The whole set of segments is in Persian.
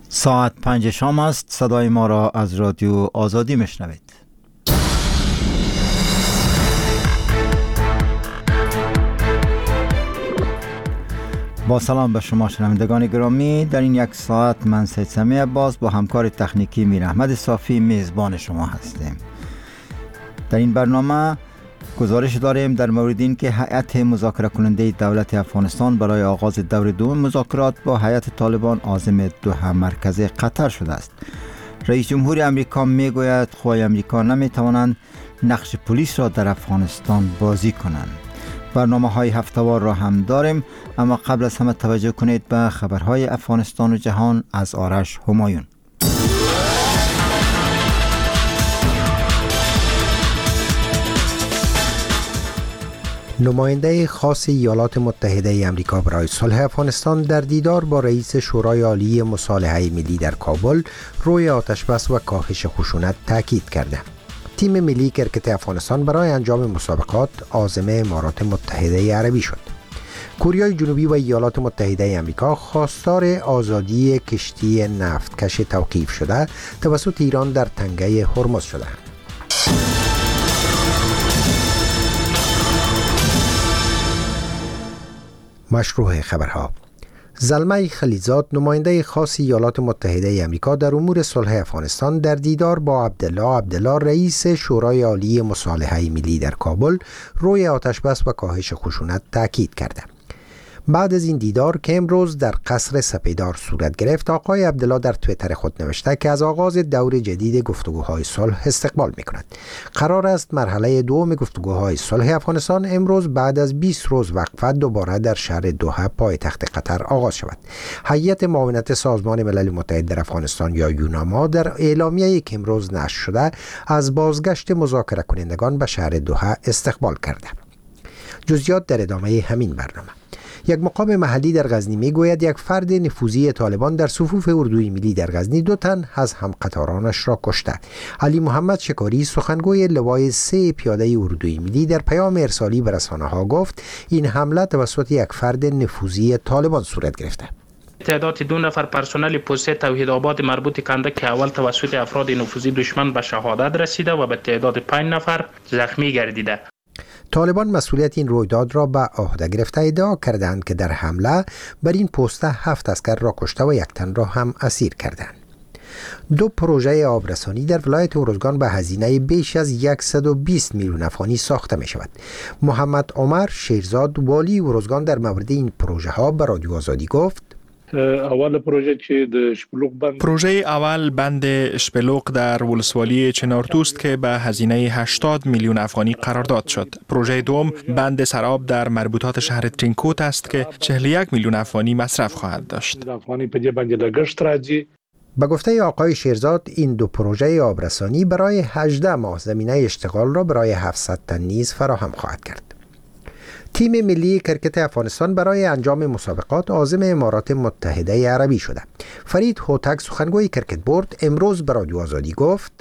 ساعت 5 شام است. صدای ما را از رادیو آزادی میشنوید. با سلام به شما شنوندگان گرامی. در این یک ساعت من سید سمی عباس با همکار تکنیکی میر احمد صافی میزبان شما هستیم. در این برنامه گزارش داریم در مورد این که هیئت مذاکره کننده دولت افغانستان برای آغاز دور دوم مذاکرات با هیئت طالبان عازم دوحه مرکز قطر شده است. رئیس جمهور امریکا میگوید قوای امریکا نمیتوانند نقش پلیس را در افغانستان بازی کنند. برنامه های هفته‌وار را هم داریم، اما قبل از همه توجه کنید به خبرهای افغانستان و جهان از آرش همایون. نماینده خاص ایالات متحده آمریکا برای صلح افغانستان در دیدار با رئیس شورای عالی مصالحه ملی در کابل روی آتش‌بس و کاهش خشونت تاکید کرده. تیم ملی کرکت افغانستان برای انجام مسابقات عازم امارات متحده عربی شد. کره جنوبی و ایالات متحده آمریکا خواستار آزادی کشتی نفتکش توقیف شده توسط ایران در تنگه هرمز شدند. مشروع خبرها. زلمه خلیزاد نماینده خاص ایالات متحده آمریکا در امور صلح افغانستان در دیدار با عبدالله رئیس شورای عالی مصالحه ملی در کابل روی آتش‌بس و کاهش خشونت تاکید کرده. بعد از این دیدار که امروز در قصر سپیدار صورت گرفت، آقای عبدالله در توییتر خود نوشته که از آغاز دور جدید گفتگوهای صلح استقبال می‌کند. قرار است مرحله دوم گفتگوهای صلح افغانستان امروز بعد از 20 روز وقفه دوباره در شهر دوحه پایتخت قطر آغاز شود. هیئت معاونت سازمان ملل متحد در افغانستان یا یوناما در اعلامیه‌ای که امروز نشر شده از بازگشت مذاکره کنندگان به شهر دوحه استقبال کرده. جزئیات در ادامه همین برنامه. یک مقام محلی در غزنی میگوید یک فرد نفوذی طالبان در صفوف اردوی ملی در غزنی 2 تن از همقطارانش را کشته. علی محمد شکاری سخنگوی لوای 3 پیاده اردوی ملی در پیام ارسالی به رسانه‌ها گفت این حمله توسط یک فرد نفوذی طالبان صورت گرفته. تعداد 2 نفر پرسنل پست توحیدآباد مربوط کنده که اول توسط افراد نفوذی دشمن به شهادت رسیده و به تعداد 5 نفر زخمی گردیده. طالبان مسئولیت این رویداد را به عهده گرفته ادعا کردند که در حمله بر این پست 7 عسکر را کشته و 1 تن را هم اسیر کردند. 2 پروژه آبرسانی در ولایت ارزگان به هزینه بیش از 120 میلیون افغانی ساخته می شود. محمد عمر شیرزاد والی ارزگان در مورد این پروژه ها به رادیو آزادی گفت اول پروژه چې د شپلوق بند پروژه اول بند شپلوق در ولسوالی چنارتوست که به هزینه 80 میلیون افغانی قرارداد شد. پروژه دوم بند سراب در مربوطات شهر ترینکوت است که 41 میلیون افغانی مصرف خواهد داشت. افغانی په دې باندې لګښت راځي. به گفته آقای شیرزاد این 2 پروژه آبرسانی برای 18 ماه زمینه اشتغال را برای 700 تن نیز فراهم خواهد کرد. تیم ملی کرکت افغانستان برای انجام مسابقات عازم امارات متحده عربی شده. فرید هوتک سخنگوی کرکت بورد امروز به رادیو آزادی گفت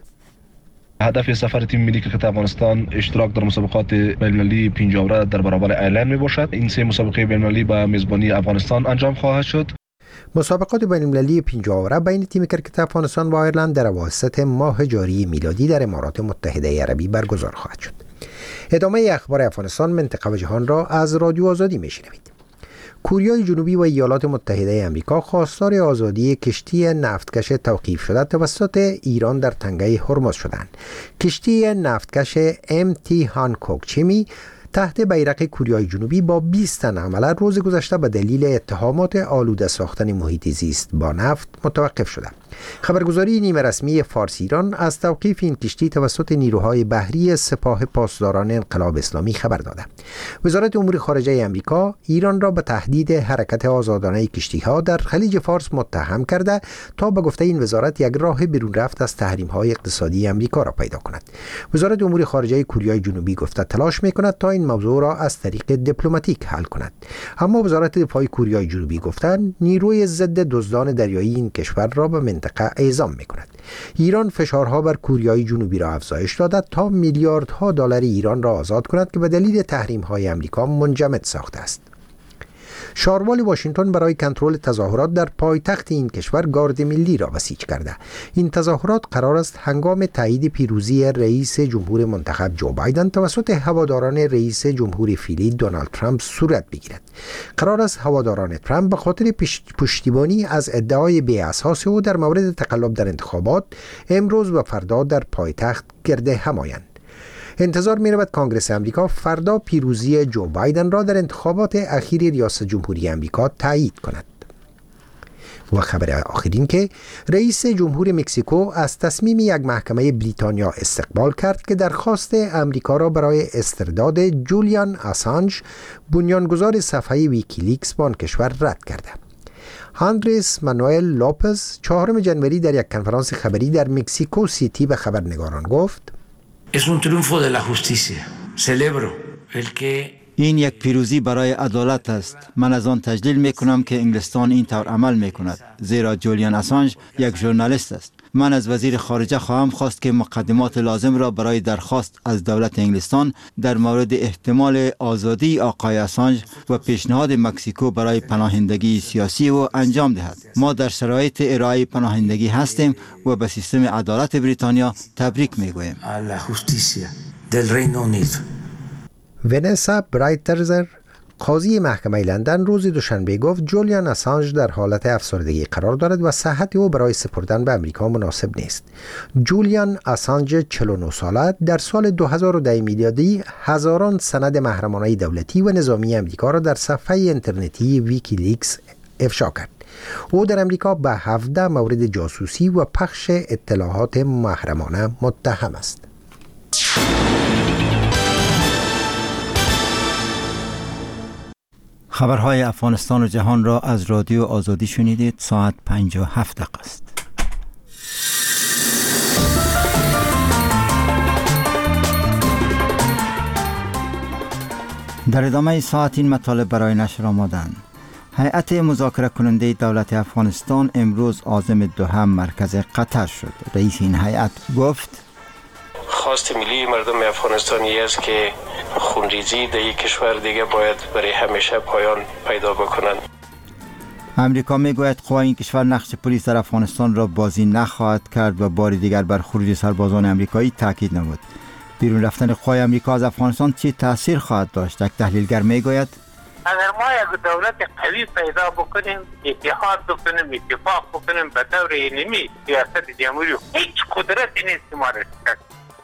هدف سفر تیم ملی کرکت افغانستان اشتراک در مسابقات بین‌المللی پنجاوره در برابر ایرلند می باشد. این 3 مسابقه بین‌المللی به میزبانی افغانستان انجام خواهد شد. مسابقات بین‌المللی پنجاوره بین تیم کرکت افغانستان و ایرلند در اواسط ماه جاری میلادی در امارات متحده عربی برگزار خواهد شد. ادامه اخبار افغانستان، منطقه و جهان را از رادیو آزادی میشنوید. کره جنوبی و ایالات متحده آمریکا خواستار آزادی کشتی نفتکش توقیف شده توسط ایران در تنگه هرمز شدند. کشتی نفتکش MT هانکوک چیمی تحت بیرق کره جنوبی با 20 تن حمله روز گذشته به دلیل اتهامات آلوده ساختن محیط زیست با نفت متوقف شده. خبرگزاری نیمه رسمی فارس ایران از توقیف این کشتی توسط نیروهای بحری سپاه پاسداران انقلاب اسلامی خبر داده. وزارت امور خارجه آمریکا ایران را به تهدید حرکت آزادانه کشتی‌ها در خلیج فارس متهم کرده تا به گفته این وزارت یک راه بیرون رفت از تحریم‌های اقتصادی آمریکا را پیدا کند. وزارت امور خارجه کره جنوبی گفته تلاش می‌کند تا این موضوع را از طریق دیپلماتیک حل کند. اما وزارت دفاع کره جنوبی گفتند نیروی ضد دزدان دریایی این کشور را به منطقه اعزام می‌کند. ایران فشارها بر کره جنوبی را افزایش داده تا میلیاردها دلار ایران را آزاد کند که به دلیل تحریم‌های آمریکا منجمد ساخته است. شاروال واشنگتن برای کنترل تظاهرات در پایتخت این کشور گارد ملی را بسیج کرده. این تظاهرات قرار است هنگام تایید پیروزی رئیس جمهور منتخب جو بایدن توسط هواداران رئیس جمهور فعلی دونالد ترامپ صورت بگیرد. قرار است هواداران ترامپ به خاطر پشتیبانی از ادعای بی‌اساس او در مورد تقلب در انتخابات امروز و فردا در پایتخت گرد هم آیند. انتظار می رود کانگرس امریکا فردا پیروزی جو بایدن را در انتخابات اخیر ریاست جمهوری امریکا تایید کند. و خبر آخرین که رئیس جمهور مکزیکو از تصمیم یک محکمه بریتانیا استقبال کرد که درخواست امریکا را برای استرداد جولیان آسانج بنیانگذار صفحه ویکیلیکس با آن کشور رد کرده. آندرس مانوئل لوپز 4 جنوری در یک کنفرانس خبری در مکزیکو سیتی به خبرنگاران گفت: Es un triunfo de la justicia. Celebro el que این یک پیروزی برای عدالت است. من از آن تجلیل می کنم که انگلستان این طور عمل می کند، زیرا جولیان آسانج یک ژورنالیست است. من از وزیر خارجه خواهم خواست که مقدمات لازم را برای درخواست از دولت انگلستان در مورد احتمال آزادی آقای آسانج و پیشنهاد مکزیکو برای پناهندگی سیاسی او انجام دهد. ما در شرایط ارائه پناهندگی هستیم و به سیستم عدالت بریتانیا تبریک می گوییم. ونسا برایترزر قاضی محکمه لندن روز دوشنبه گفت جولیان آسانج در حالت افسردگی قرار دارد و صحت او برای سپردن به امریکا مناسب نیست. جولیان آسانج 49 ساله در سال 2010 میلادی هزاران سند محرمانه دولتی و نظامی امریکا را در صفحه اینترنتی ویکیلیکس افشا کرد. او در امریکا به 17 مورد جاسوسی و پخش اطلاعات محرمانه متهم است. خبرهای افغانستان و جهان را از رادیو آزادی شنیدید. ساعت 57 است. در ادامه ساعت این مطالب برای نشر آمدند. هیئت مذاکره کننده دولت افغانستان امروز عازم دوحه مرکز قطر شد. رئیس این هیئت گفت: خواست ملی مردم افغانستانی است که خونریزی در یک کشور دیگه باید برای همیشه پایان پیدا بکنند. امریکا میگوید قوای این کشور نقش پلیس در افغانستان را بازی نخواهد کرد و بار دیگر بر خروج سربازان امریکایی تاکید نمود. بیرون رفتن قوای امریکا از افغانستان چه تاثیر خواهد داشت؟ یک تحلیلگر میگوید: اگر ما یک دولت قوی پیدا بکنیم، اتحاد بکنیم، اتفاق بکنیم به طور علمی، ریاست جمهوری هیچ قدرتی نیست ما را شکست.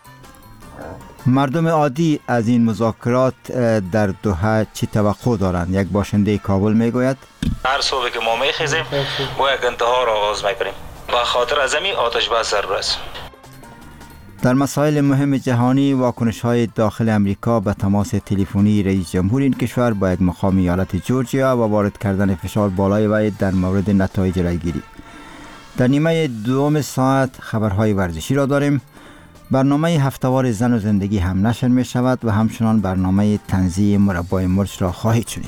مردم عادی از این مذاکرات در دوحه چی توقع دارند؟ یک باشنده کابل میگوید: هر صبح که ما میخیزیم با یک انتها را آغاز میکنیم به خاطر از همین آتش بس ضرور است. در مسائل مهم جهانی واکنش‌های داخل امریکا به تماس تلفنی رئیس جمهور این کشور با یک مقام ایالت جورجیا و وارد کردن فشار بالای وی در مورد نتایج رایگیری. در نیمه دوم ساعت خبرهای ورزشی را داریم. برنامه هفته‌وار زن و زندگی هم نشر می شود و همچنان برنامه تنزیه مربای مرچ را خواهید شنید.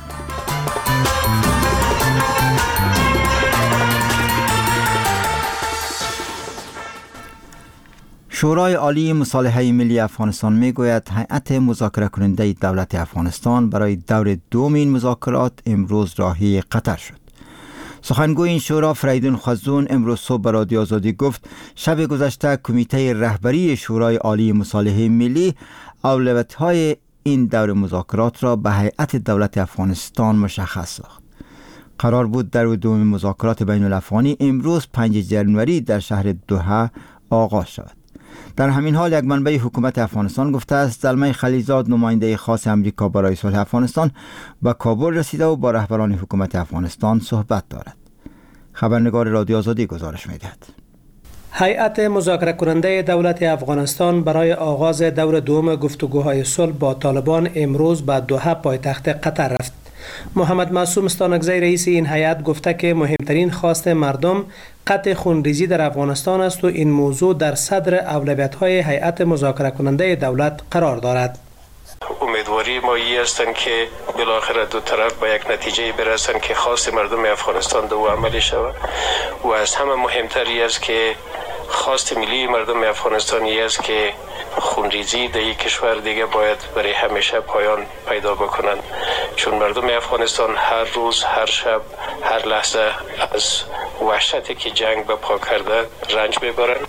شورای عالی مصالحه ملی افغانستان می گوید هیئت مذاکره کننده دولت افغانستان برای دور دوم این مذاکرات امروز راهی قطر شد. سخنگوی این شورا فریدون خزون امروز صبح به رادیو آزادی گفت شب گذشته کمیته رهبری شورای عالی مصالحه ملی اولویت‌های این دور مذاکرات را به هیئت دولت افغانستان مشخص ساخت. قرار بود دور دوم مذاکرات بین الافغانی امروز 5 جنوری در شهر دوحه آغاز شود. در همین حال یک منبع حکومت افغانستان گفته است زلمه خلیلزاد نماینده خاص امریکا برای صلح افغانستان به کابل رسیده و با رهبران حکومت افغانستان صحبت دارد. خبرنگار رادیو آزادی گزارش می‌دهد. هیئت مذاکره کننده دولت افغانستان برای آغاز دور دوم گفتگوهای صلح با طالبان امروز به دوحه پایتخت قطر رفت. محمد معصوم استانکزی رئیس این هیئت گفته که مهمترین خواست مردم قطع خونریزی در افغانستان است و این موضوع در صدر اولویت‌های هیئت مذاکره کننده دولت قرار دارد. امیدواری ما این هستند که بالاخره دو طرف به یک نتیجه برسند که خواست مردم افغانستان دو عملی شود و از همه مهمتری است که خواست ملی مردم افغانستانی است که خونریزی در یک کشور دیگه باید برای همیشه پایان پیدا بکنند. چون مردم افغانستان هر روز، هر شب، هر لحظه از وحشتی که جنگ به پا کرده رنج میبرند.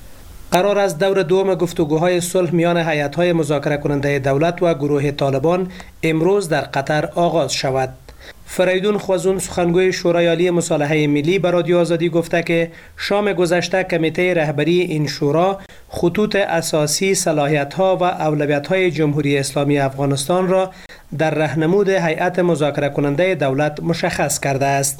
قرار است دور دوم گفتگوهای صلح میان هیئت‌های مذاکره کننده دولت و گروه طالبان امروز در قطر آغاز شود. فریدون خوازون سخنگوی شورای عالی مصالحه ملی به رادیو آزادی گفته که شام گذشته کمیته رهبری این شورا خطوط اساسی، صلاحیت‌ها و اولویت‌های جمهوری اسلامی افغانستان را در راهنمود هیئت مذاکره کننده دولت مشخص کرده است.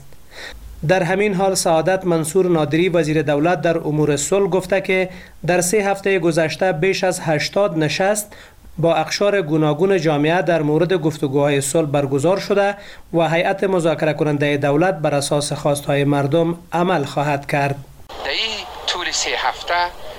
در همین حال سعادت منصور نادری وزیر دولت در امور صلح گفته که در 3 هفته گذشته بیش از 80 نشست با اقشار گوناگون جامعه در مورد گفتگوهای صلح برگزار شده و هیئت مذاکره کننده دولت بر اساس خواستهای مردم عمل خواهد کرد. در این طول 3 هفته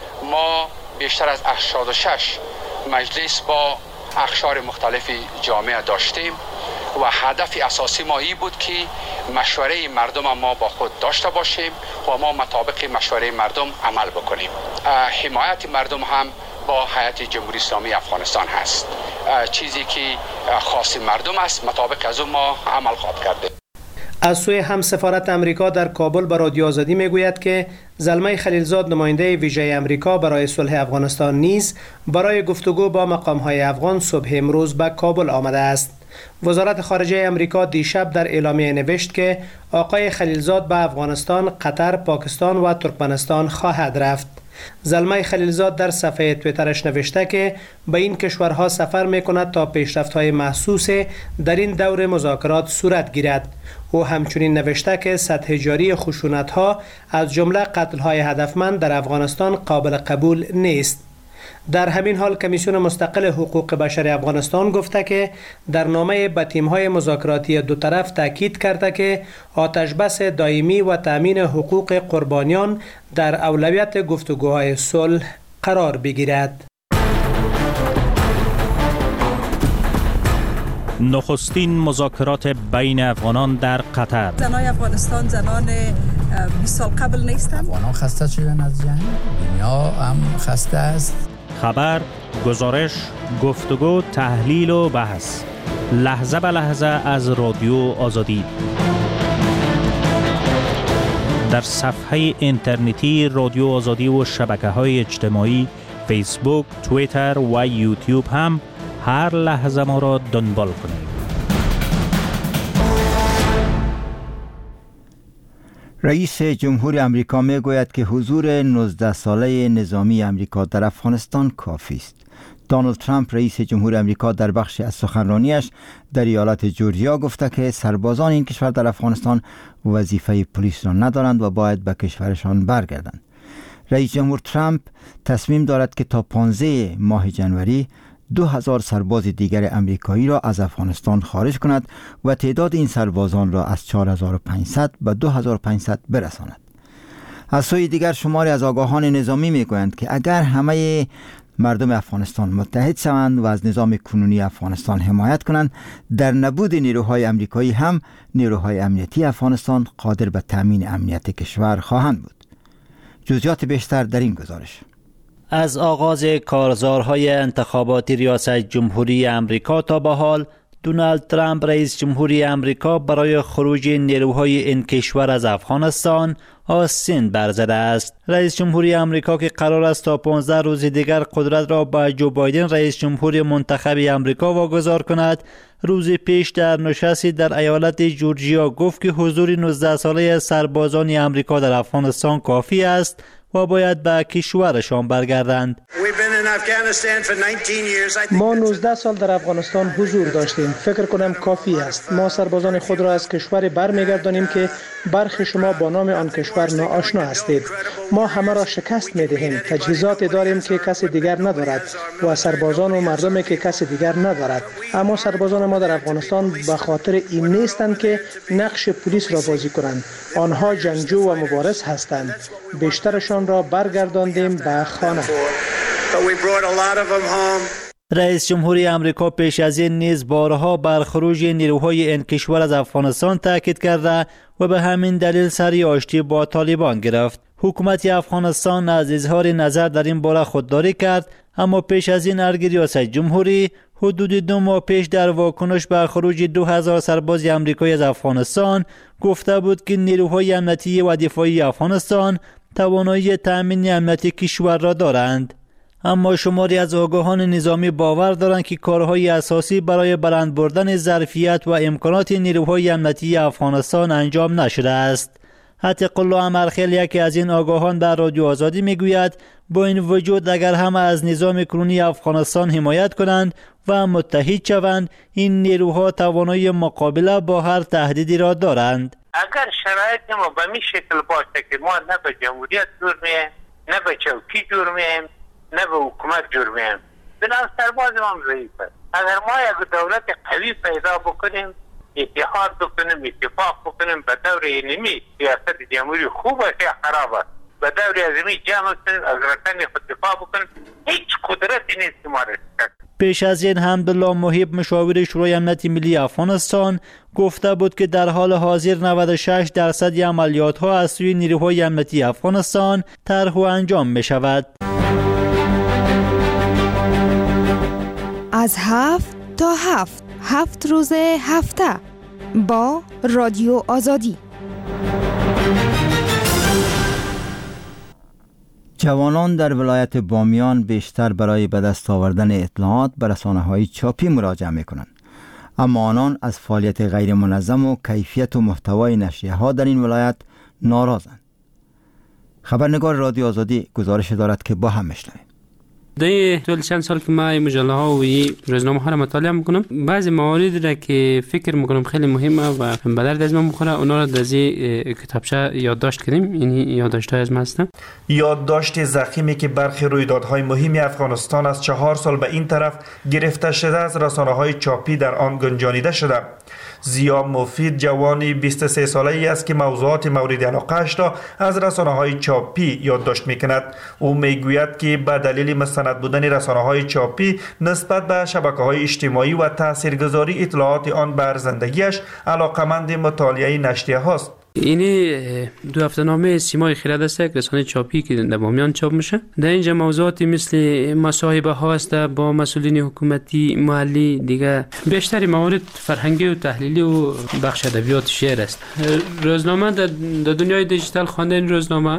ما بیشتر از 86 مجلس با اقشار مختلف جامعه داشتیم و هدف اساسی ما این بود که مشوره مردم ما با خود داشته باشیم و ما مطابق مشوره مردم عمل بکنیم. حمایت مردم هم با هیئت جمهوری اسلامی افغانستان هست. چیزی که خاص مردم است مطابق از اون ما عمل خواهد کرده. از سوی هم سفارت امریکا در کابل به رادیو آزادی میگوید که زلمه خلیلزاد نماینده ویژه امریکا برای صلح افغانستان نیز برای گفتگو با مقام‌های افغان صبح امروز به کابل آمده است. وزارت خارجه امریکا دیشب در اعلامیه نوشت که آقای خلیلزاد به افغانستان، قطر، پاکستان و ترکمنستان خواهد رفت. زلمه خلیلزاد در صفحه تویترش نوشته که به این کشورها سفر میکند تا پیشرفت‌های محسوس در این دور مذاکرات صورت گیرد. او همچنین نوشته که سطح جاری خشونت‌ها از جمله قتل‌های هدفمند در افغانستان قابل قبول نیست. در همین حال کمیسیون مستقل حقوق بشر افغانستان گفته که در نامه به تیم‌های مذاکراتی دو طرف تاکید کرده که آتشبس دائمی و تأمین حقوق قربانیان در اولویت گفتگوهای صلح قرار بگیرد. نخستین مذاکرات بین افغانان در قطر. زنان افغانستان زنان 20 سال قبل نیستند. افغانان خسته شدن از جنگ، دنیا هم خسته است. خبر، گزارش، گفتگو، تحلیل و بحث لحظه به لحظه از رادیو آزادی در صفحه اینترنتی رادیو آزادی و شبکه‌های اجتماعی فیسبوک، توییتر و یوتیوب هم هر لحظه ما را دنبال کنید. رئیس جمهور امریکا می گوید که حضور 19 ساله نظامی امریکا در افغانستان کافی است. دونالد ترامپ رئیس جمهور امریکا در بخشی از سخنرانیش در ایالت جورجیا گفته که سربازان این کشور در افغانستان وظیفه پلیس را ندارند و باید به کشورشان برگردند. رئیس جمهور ترامپ تصمیم دارد که تا 15 ماه جنوری 2000 سرباز دیگر امریکایی را از افغانستان خارج کند و تعداد این سربازان را از 4500 به 2500 برساند. از سوی دیگر شماری از آگاهان نظامی میگویند که اگر همه مردم افغانستان متحد شوند و از نظام کنونی افغانستان حمایت کنند، در نبود نیروهای امریکایی هم نیروهای امنیتی افغانستان قادر به تامین امنیت کشور خواهند بود. جزئیات بیشتر در این گزارش. از آغاز کارزارهای انتخاباتی ریاست جمهوری امریکا تا به حال، دونالد ترامپ رئیس جمهوری امریکا برای خروج نیروهای این کشور از افغانستان آستین برزده است. رئیس جمهوری امریکا که قرار است تا 15 روز دیگر قدرت را به جو بایدن رئیس جمهور منتخب امریکا واگذار کند، روز پیش در نشستی در ایالت جورجیا گفت که حضور 19 ساله سربازان امریکا در افغانستان کافی است و باید به کشورشان برگردند. ما 19 سال در افغانستان حضور داشتیم. فکر کنم کافی است. ما سربازان خود را از کشور برمیگردانیم که برخی شما با نام آن کشور ناآشنا هستید. ما همه را شکست می‌دهیم. تجهیزاتی داریم که کسی دیگر ندارد و سربازان و مردمی که کسی دیگر ندارد. اما سربازان ما در افغانستان به خاطر این نیستند که نقش پلیس را بازی کنند. آنها جنگجو و مبارز هستند. بیشترشان را برگرداندیم به خانه. رئیس جمهوری امریکا پیش از این نیز بارها بر خروج نیروهای این کشور از افغانستان تاکید کرده و به همین دلیل سری آشتی با طالبان گرفت. حکومت افغانستان از اظهار نظر در این باره خودداری کرد، اما پیش از این ارگ ریاست جمهوری حدود 2 ماه پیش در واکنش به خروج 2000 سرباز آمریکایی از افغانستان گفته بود که نیروهای امنیتی و دفاعی افغانستان توانایی تأمین امنیت کشور را دارند. اما شماری از آگاهان نظامی باور دارند که کارهای اساسی برای بلند بردن ظرفیت و امکانات نیروهای امنیتی افغانستان انجام نشده است. عتیق الله امرخیل، یکی از این آگاهان، در رادیو آزادی میگوید با این وجود اگر همه از نظام کنونی افغانستان حمایت کنند و متحد شوند، این نیروها توانایی مقابله با هر تهدیدی را دارند. اگر شرایط ما به این شکل باشه که ما نه به جمهوریت جور میایم، نه به چوکی جور میایم، نه به حکومت جور میایم، بنابراین سرباز ما ضعیف است. اگر ما یک دولت قوی پیدا بکنیم، اتحاد بکنیم، اتفاق بکنیم، به دور اینمی سیاست جمهوری خوب است یا خراب است، به دور ازمی جمع کنیم، از وطن خود دفاع بکنیم، هیچ قدرتی نیست که ما را شکست. پیش از این حمدالله محب، مشاور شورای امنیت ملی افغانستان، گفته بود که در حال حاضر 96% عملیات ها از سوی نیروهای امنیتی افغانستان طرح و انجام می شود. از 7 تا 7 روز هفته با رادیو آزادی. جوانان در ولایت بامیان بیشتر برای به دست آوردن اطلاعات به رسانه‌های چاپی مراجعه می‌کنند، اما آنان از فعالیت غیر منظم و کیفیت و محتوای نشریه‌ها در این ولایت ناراضند. خبرنگار رادیو آزادی گزارش دارد که با هم بشنویم. در طول چند سال که ما مجله ها و روزنامه ها را مطالعه میکنم، بعضی موارد را که فکر میکنم خیلی مهمه و به درد از من بخوره، اونا را در کتابچه یادداشت کردیم. این یادداشت‌های از ما هستن. یادداشت ضخیمی که برخی رویدادهای مهم افغانستان از 4 سال به این طرف گرفته شده از رسانه‌های چاپی در آن گنجانیده شده. ضیا مفید جوانی 23 ساله‌ای است که موضوعات مورد علاقه‌اش را از رسانه‌های چاپی یادداشت می‌کند. او می‌گوید که به دلیل مستند بودن رسانه‌های چاپی نسبت به شبکه‌های اجتماعی و تاثیرگذاری اطلاعات آن بر زندگیش علاقه‌مند مطالعه نشریه هاست. اینی 2 هفته‌نامه سیمای خرد است، یک رسانه چاپی که در بامیان چاپ میشه. در اینجا موضوعاتی مثل مصاحبه ها است با مسئولین حکومتی محلی، دیگه بیشتر موارد فرهنگی و تحلیلی و بخش ادبیات شعر است. روزنامه در دنیای دیجیتال خواندن روزنامه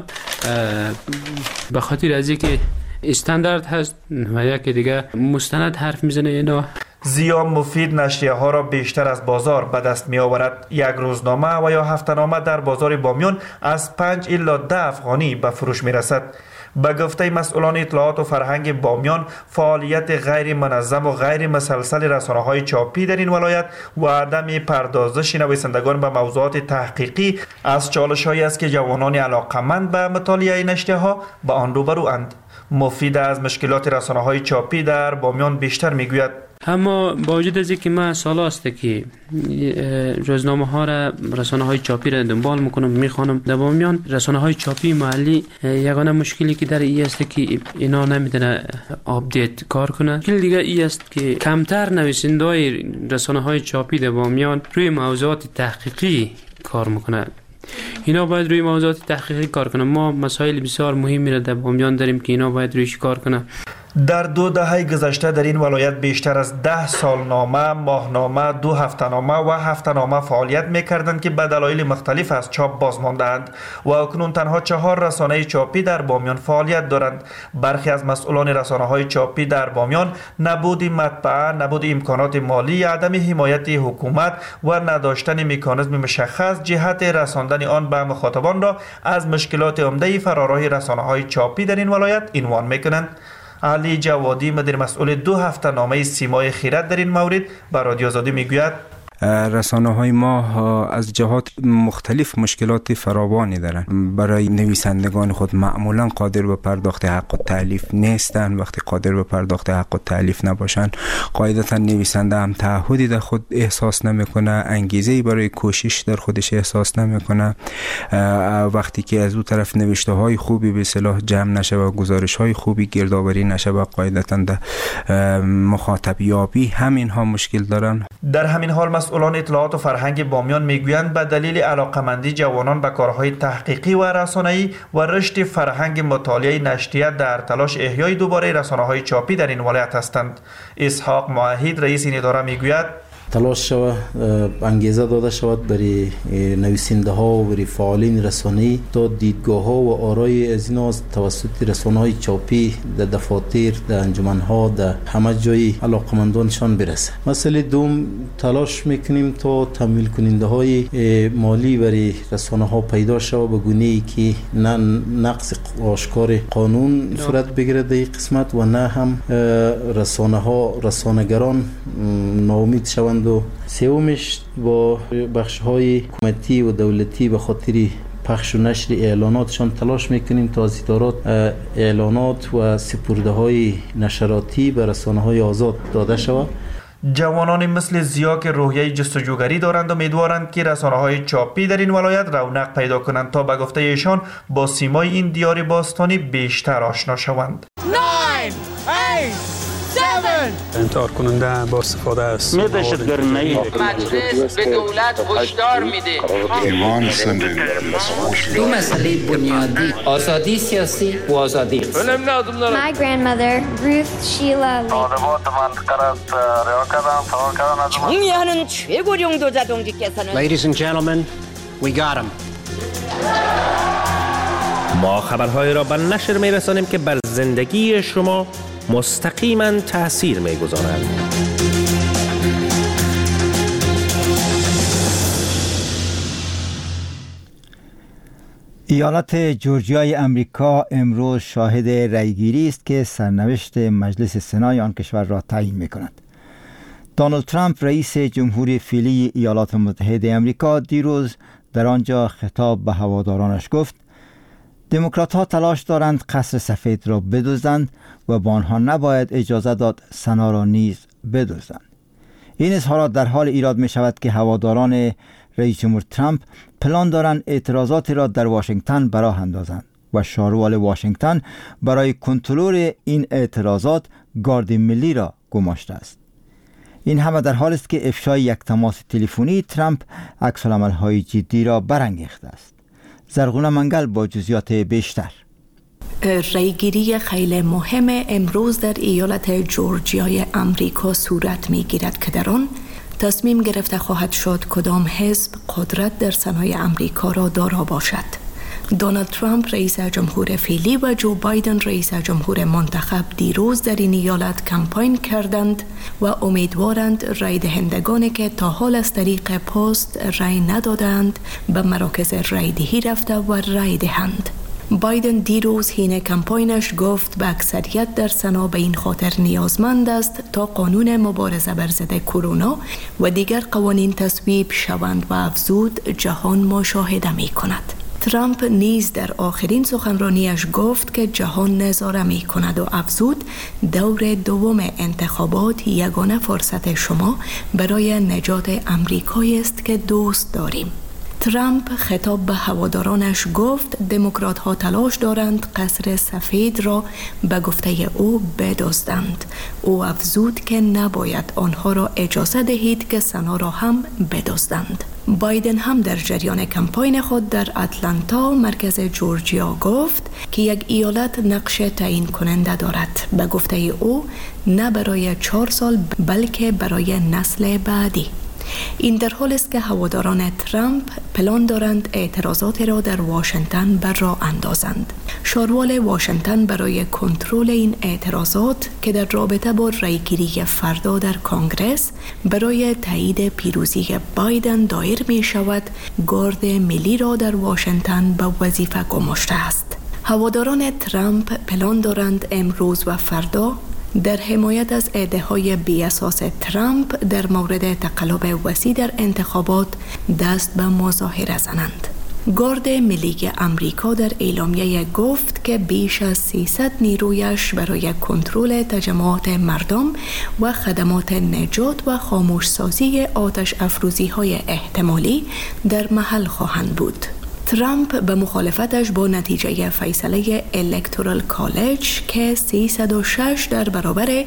به خاطر از اینکه استاندارد هست و یکی دیگه مستند حرف میزنه اینا. ضیا مفید نشریه ها را بیشتر از بازار به دست می آورد. یک روزنامه و یا هفته‌نامه در بازار بامیان از 5 الی 10 افغانی به فروش می رسد. به گفته مسئولان اطلاعات و فرهنگ بامیان، فعالیت غیر منظم و غیر مسلسل رسانه‌های چاپی در این ولایت و عدم پردازش نویسندگان به موضوعات تحقیقی از چالش‌هایی است که جوانان علاقه‌مند به مطالعه نشریه‌ها به آن روبروند. مفید از مشکلات رسانه‌های چاپی در بامیان بیشتر میگوید. اما با وجود از اینکه من سال است که روزنامه ها را، رسانه های چاپی را دنبال میکنم، میخوانم، در بامیان رسانه های چاپی محلی یگانه مشکلی که در این است که اینا نمیتونه آپدیت کار کنه. مشکل دیگه این است که کمتر نویسنده‌های رسانه های چاپی در بامیان روی موضوعات تحقیقی کار میکنه. اینا باید روی موضوعات تحقیقی کار کنه. ما مسائل بسیار مهمی را در بامیان داریم که اینا باید رویش کار کنه. در 2 دهه گذشته در این ولایت بیشتر از 10 سالنامه، ماهنامه، 2 هفته‌نامه و هفته‌نامه فعالیت می‌کردند که به دلایل مختلف از چاپ باز مانده‌اند و اکنون تنها 4 رسانه چاپی در بامیان فعالیت دارند. برخی از مسئولان رسانه‌های چاپی در بامیان نبود مطبعه، نبود امکانات مالی، عدم حمایت حکومت و نداشتن مکانیزم مشخص جهت رساندن آن به مخاطبان را از مشکلات عمده فراراه رسانه‌های چاپی در این ولایت عنوان می‌کنند. علی جوادی، مدیر مسئول 2 هفته‌نامه سیمای خیرات، در این مورد به رادیو آزادی میگوید رسانه های ما از جهات مختلف مشکلات فراوانی دارند. برای نویسندگان خود معمولا قادر به پرداخت حق و تألیف نیستند. وقتی قادر به پرداخت حق و تألیف نباشند، قاعدتا نویسنده هم تعهدی در خود احساس نمیکنه، انگیزه‌ای برای کوشش در خودش احساس نمیکنه. وقتی که از اون طرف نوشته های خوبی به اصطلاح جمع نشه و گزارش های خوبی گردآوری نشه، و قاعدتا در مخاطب یابی همین ها مشکل دارن. در همین حال مسئولان اطلاعات و فرهنگ بامیان میگویند به دلیل علاقمندی جوانان به کارهای تحقیقی و رسانه‌ای و رشد فرهنگ مطالعه نشریات در تلاش احیای دوباره رسانه‌های چاپی در این ولایت هستند. اسحاق معاهد رئیس این اداره میگوید تلاش شود انگیزه داده شود برای نویسنده ها و برای فعالین رسانه‌ای تا دیدگاه ها و آرای از اینا توسط رسانه های چاپی در دفاتر، در انجمن ها، در همه جای علاقمندانشان برسه. مسئله دوم تلاش میکنیم تا تمویل کننده های مالی برای رسانه ها پیدا شود به گونه ای که نه نقص آشکار قانون صورت بگیره در این قسمت و نه هم رسانه ها رسانه‌گران ناامید شوند. و سومش با بخش های حکومتی و دولتی به خاطر پخش و نشر اعلاناتشان تلاش میکنیم تا از ادارات اعلانات و سپرده های نشراتی به رسانه های آزاد داده شود. جوانان مثل زیا که روحیه جستجوگری دارند امیدوارند که رسانه‌های چاپی در این ولایت رونق پیدا کنند تا به گفته ایشان با سیمای این دیار باستانی بیشتر آشنا شوند. 9 8 7 انتحار کننده با استفاده است. مجلس به دولت هشدار میده. دو مسئله بنیادی، آزادی سیاسی و آزادی اقتصادی. My grandmother Ruth Sheila 정의하는 최고령도 자동직께서는 Ladies and gentlemen, we got him. ما خبرهای را به نشر میرسانیم که بر زندگی شما مستقیما تأثیر میگذارند. ایالت جورجیای امریکا امروز شاهد رأیگیری است که سرنوشت مجلس سنای آن کشور را تعیین می‌کند. دونالد ترامپ رئیس جمهوری فعلی ایالات متحده امریکا دیروز در آنجا خطاب به هوادارانش گفت دموکرات‌ها تلاش دارند قصر سفید را بدزدند و با آنها نباید اجازه داد سنا را نیز بدزدند. این اظهارات در حال ایراد می شود که هواداران رئیس جمهور ترامپ پلان دارند اعتراضاتی را در واشنگتن به راه اندازند و شاروال واشنگتن برای کنترل این اعتراضات گارد ملی را گماشته است. این همه در حالی است که افشای یک تماس تلفنی ترامپ عکس‌العمل‌های جدی را برانگیخته است. زرغونه منگل با جزئیات بیشتر. رأیگیری خیلی مهم امروز در ایالت جورجیای امریکا صورت می‌گیرد که در آن تصمیم گرفته خواهد شد کدام حزب قدرت در سنای امریکا را دارا باشد. دونالد ترامپ رئیس جمهور فعلی و جو بایدن رئیس جمهور منتخب دیروز در این ایالت کمپاین کردند و امیدوارند رای دهندگانی که تا حال از طریق پست رای ندادند به مراکز رای دهی رفته و رای دهند. بایدن دیروز حین کمپاینش گفت به اکثریت در سنا به این خاطر نیازمند است تا قانون مبارزه بر ضد کرونا و دیگر قوانین تصویب شوند و افزود جهان مشاهده می کند. ترامپ نیز در آخرین سخنرانیش گفت که جهان نظاره می کند و افزود دور دوم انتخابات یگانه فرصت شما برای نجات امریکایی است که دوست داریم. ترامپ خطاب به هوادارانش گفت دموکرات ها تلاش دارند قصر سفید را به گفته او بدزدند. او افزود که نباید آنها را اجازه دهید که سنا را هم بدزدند. بایدن هم در جریان کمپاین خود در اتلانتا مرکز جورجیا گفت که یک ایالت نقش تعیین کننده دارد. به گفته او نه برای 4 سال بلکه برای نسل بعدی. این در حال است که هواداران ترامپ پلان دارند اعتراضات را در واشنگتن بر راه اندازند. شاروال واشنگتن برای کنترل این اعتراضات که در رابطه با رأیگیری فردا در کنگره برای تایید پیروزی بایدن دایر می شود، گارد ملی را در واشنگتن به وظیفه گماشته است. هواداران ترامپ پلان دارند امروز و فردا در حمایت از ادعاهای بی‌اساس ترامپ در مورد تقلب وسیع در انتخابات دست به مظاهره زنند. گارد ملی امریکا در اعلامیه گفت که بیش از 300 نیرویش برای کنترل تجمعات مردم و خدمات نجات و خاموشسازی آتش افروزی های احتمالی در محل خواهند بود. ترامپ به مخالفتش با نتیجه فیصله الکتورال کالج که 306 در برابر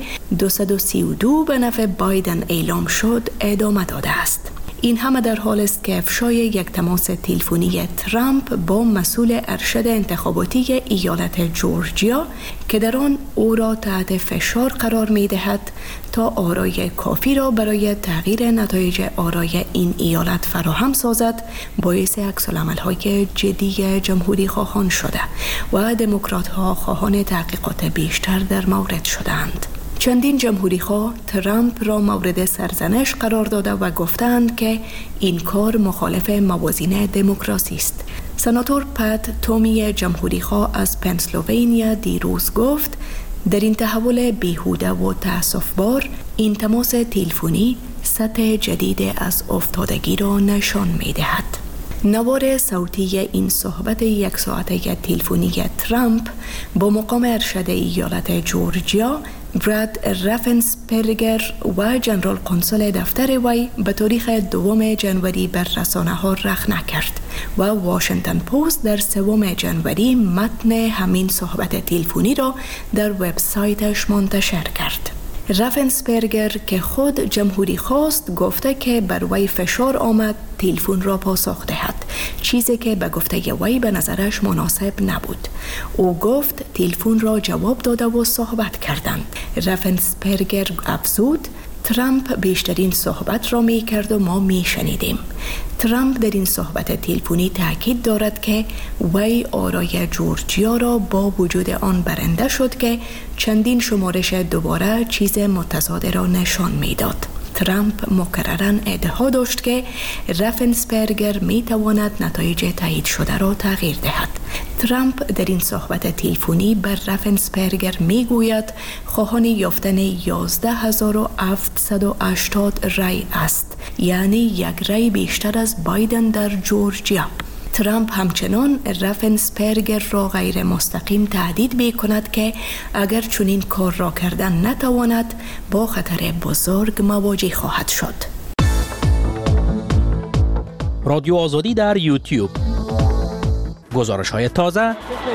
232 به نفع بایدن اعلام شد ادامه داده است. این همه در حال است که افشای یک تماس تلفنی ترامپ با مسئول ارشد انتخاباتی ایالت جورجیا که در آن او را تحت فشار قرار می دهد تا آرای کافی را برای تغییر نتایج آرای این ایالت فراهم سازد، باعث عکس‌العمل‌های جدی جمهوری خواهان شده و دموکرات ها خواهان تحقیقات بیشتر در مورد شدند. چندین جمهوری خواه ترامپ را مورد سرزنش قرار داده و گفتند که این کار مخالف موازین دموکراسی است. سناتور پت تومی جمهوری خواه از پنسیلوانیا دیروز گفت در این تحول بیهوده و تأسف‌بار این تماس تلفنی سطح جدید از افتادگی را نشان می دهد. نوار صوتی این صحبت یک ساعته تلفنی ترامپ با مقام ارشد ایالت جورجیا براد رافنسپرگر و جنرال قنصل دفتر وی به تاریخ 2 جنوری بر رسانه ها رخنه کرد و واشنگتن پست در 3 جنوری متن همین صحبت تلفنی را در وبسایتش منتشر کرد. رافنسپرگر که خود جمهوری خواست گفته که بر وی فشار آمد تلفن را پاسخ دهد، چیزی که به گفته وی به نظرش مناسب نبود. او گفت تلفن را جواب داده و صحبت کردند. رافنسپرگر افزود ترامپ بیشترین صحبت را می کرد و ما می شنیدیم. ترامپ در این صحبت تلفنی تاکید دارد که وی آرای جورجیا را با وجود آن برنده شد که چندین شمارش دوباره چیز متضاد را نشان می داد. ترامپ مکرراً ادعا داشت که رافنسپرگر می تواند نتایج تایید شده را تغییر دهد. ترامپ در این صحبت تلفنی بر رافنسپرگر می گوید خواهان یافتن 11780 رای است، یعنی یک رای بیشتر از بایدن در جورجیا. ترامپ همچنان رافنسپرگر را غیر مستقیم تهدید می کند که اگر چنین کار را کردن نتواند با خطر بزرگ مواجه خواهد شد. رادیو آزادی در یوتیوب. گزارش های تازه.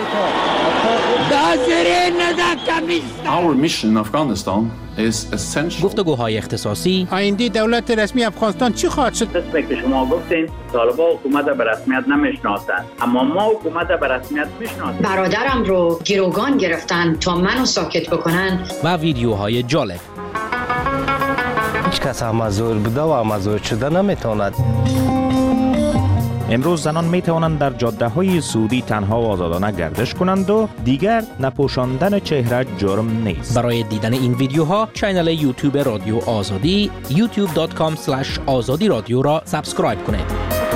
Our mission in Afghanistan is essential. گفتگوهای اختصاصی. آینده دولت رسمی افغانستان چی خواهد شد؟ قسمی که شما گفتین طالبان حکومت به رسمیت نمیشناسند، اما ما حکومت به رسمیت میشناسیم. برادرم رو گروگان گرفتن تا منو ساکت بکنن. و ویدیوهای جالب. هیچ کس امازور بوده و امازور شده نمیتواند. امروز زنان می توانند در جاده های سعودی تنها و آزادانه گردش کنند و دیگر نپوشاندن چهره جرم نیست. برای دیدن این ویدیوها کانال یوتیوب رادیو آزادی youtube.com/azadi رادیو را سابسکرایب کنید.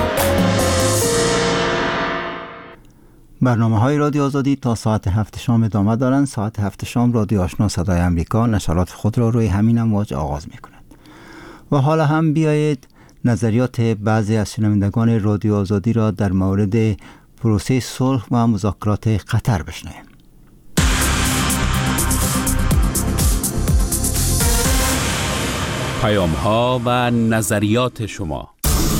برنامه‌های رادیو آزادی تا ساعت 7 شام ادامه دارند. ساعت 7 شام رادیو آشنا صدای امریکا نشرات خود را روی همین امواج آغاز می‌کند. و حالا هم بیایید نظریات بعضی از شنوندگان رادیو آزادی را در مورد پروسه صلح و مذاکرات قطر بشنویم. پیام‌ها و نظریات شما.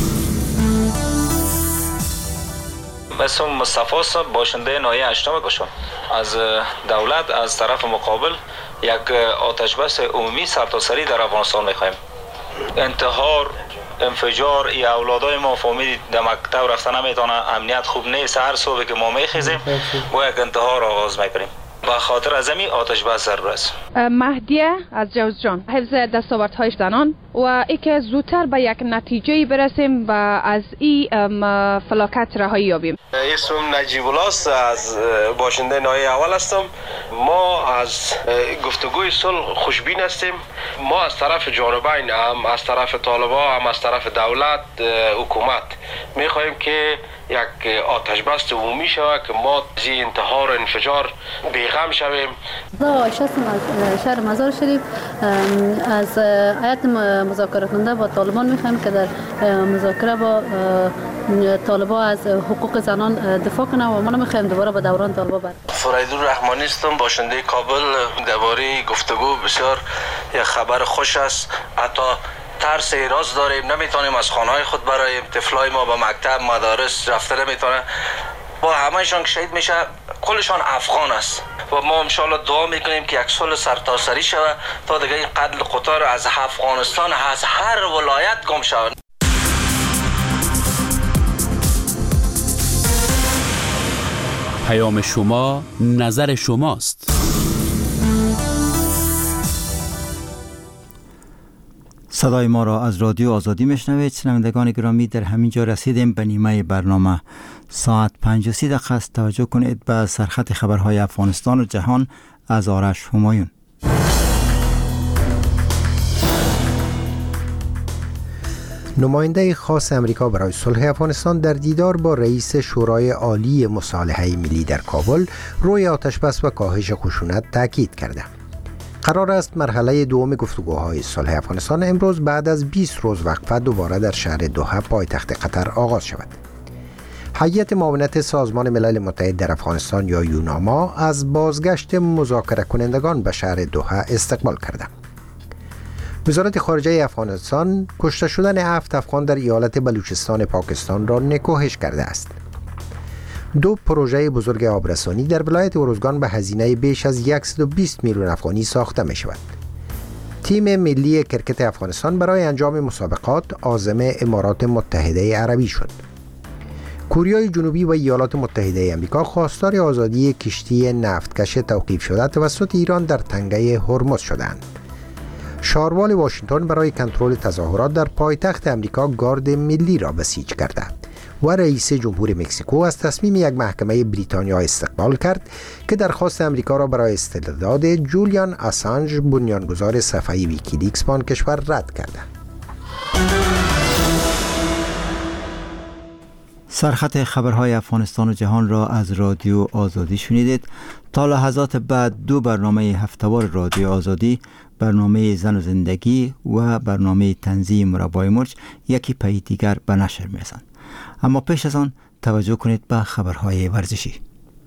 اسم مصطفی است، باشنده ناحیه هشتم گشون. از دولت از طرف مقابل یک آتش بس عمومی سرتاسری در افغانستان می‌خواهیم. انتحار، انفجار یا اولادای ما فهمیدید در مکتب رفتن نمیتونه، امنیت خوب نیست، هر صبح که ما میخیزیم با یک انتحار آغاز میکنیم. به خاطر از این آتش بس ضرور است. مهدیه از جوزجان. حفظ دستاوردهای زنان و ای که زودتر به یک نتیجه برسیم و از این فلاکت رهایی یابیم. اسمم نجیب الله است، از باشنده ناحیه اول هستم. ما از گفتگوی صلح خوشبین هستیم. ما از طرف جانبین، هم از طرف طالبان هم از طرف دولت حکومت میخواهیم که یک آتش بس عمومی شود که ما از انتحار و انفجار بیغم شویم. عایشه هستم از شهر مزار شریف. از هیئت مذاکره کننده با طالبان میخوایم که در مذاکره با طالبان از حقوق زنان دفاع کنه و ما نمیخوایم دوباره به دوران طالبان برگردیم. فریدون رحمانی هستم، باشنده کابل. درباره گفتگو بسیار یک خبر خوش است. حتی ترس راست داریم، نمیتونیم از خانه‌های خود برایم، طفلای ما به مکتب مدارس رفته نمیتونه، با همهشان که شهید میشه کلشان افغان است و ما انشالله دعا میکنیم که یک صلح سرتاسری شود تا دیگه این قتل قطار از افغانستان از هر ولایت گم شود. پیام شما، نظر شماست. صدای ما را از رادیو آزادی میشنوید. شنوندگان گرامی، در همین جا رسیدیم به نیمه برنامه. ساعت 5:30 است. توجه کنید به سرخط خبرهای افغانستان و جهان از آرش همایون. نماینده خاص امریکا برای صلح افغانستان در دیدار با رئیس شورای عالی مصالحه ملی در کابل روی آتشبس و کاهش خشونت تاکید کرده. قرار است مرحله دوم گفتگوهای صلح افغانستان امروز بعد از 20 روز وقفه دوباره در شهر دوحه پایتخت قطر آغاز شود. هیئت معاونت سازمان ملل متحد در افغانستان یا یوناما از بازگشت مذاکره کنندگان به شهر دوحه استقبال کرده. وزارت خارجه افغانستان کشته شدن 7 افغان در ایالت بلوچستان پاکستان را نکوهش کرده است. 2 پروژه بزرگ آبرسانی در ولایت اروزگان به هزینه بیش از 120 میلیون افغانی ساخته می شود. تیم ملی کرکت افغانستان برای انجام مسابقات عازم امارات متحده عربی شد. کوریای جنوبی و ایالات متحده آمریکا خواستار آزادی کشتی نفتکش توقیف شده توسط ایران در تنگه هرمز شدند. شاروال واشنگتن برای کنترل تظاهرات در پایتخت آمریکا گارد ملی را بسیج کرده و رئیس جمهور مکزیکو از تصمیم یک محکمه بریتانیا استقبال کرد که درخواست آمریکا را برای استرداد جولیان آسانژ بنیانگذار صفحه ویکیلیکس به آن کشور رد کرده. سرخط خبرهای افغانستان و جهان را از رادیو آزادی شنیدید. تا لحظات بعد 2 برنامه هفته‌وار رادیو آزادی، برنامه زن و زندگی و برنامه تنزیه مربای مرج یکی پی دیگر به نشر می‌رسند. اما پیش از آن توجه کنید به خبرهای ورزشی.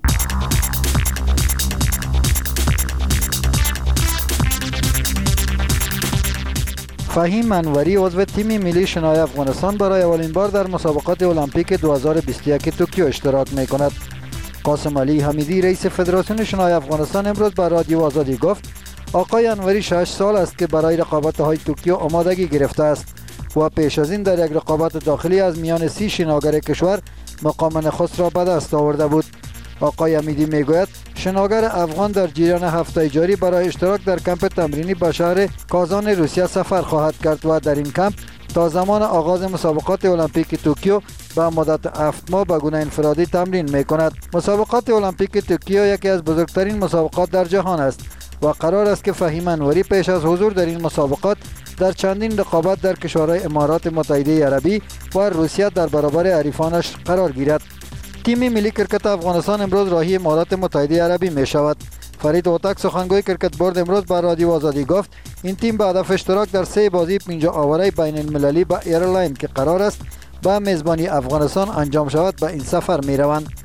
فهیم انوری عضو تیم ملی شنای افغانستان برای اولین بار در مسابقات المپیک 2021 توکیو اشتراک می‌کند. قاسم علی حمیدی رئیس فدراسیون شنای افغانستان امروز به رادیو آزادی گفت آقای انوری 6 سال است که برای رقابت‌های توکیو آمادگی گرفته است و پیش از این در یک رقابت داخلی از میان 30 شناگر کشور مقام نخست را به دست آورده بود. آقای حمیدی میگوید شناگر افغان در جریان هفته جاری برای اشتراک در کمپ تمرینی به شهر کازان روسیه سفر خواهد کرد و در این کمپ تا زمان آغاز مسابقات المپیک توکیو به مدت 7 ماه به گونه انفرادی تمرین میکند. مسابقات المپیک توکیو یکی از بزرگترین مسابقات در جهان است و قرار است که فهیم انوری پیش از حضور در این مسابقات در چندین رقابت در کشورهای امارات متحده عربی و روسیه در برابر حریفانش قرار گیرد. تیم ملی کرکت افغانستان امروز راهی امارات متحده عربی می شود. فرید هوتک سخنگوی کرکت بورد امروز به رادیو آزادی گفت این تیم به هدف اشتراک در 3 بازی 5 آوره بین المللی با ایرلاین که قرار است به میزبانی افغانستان انجام شود به این سفر می روند.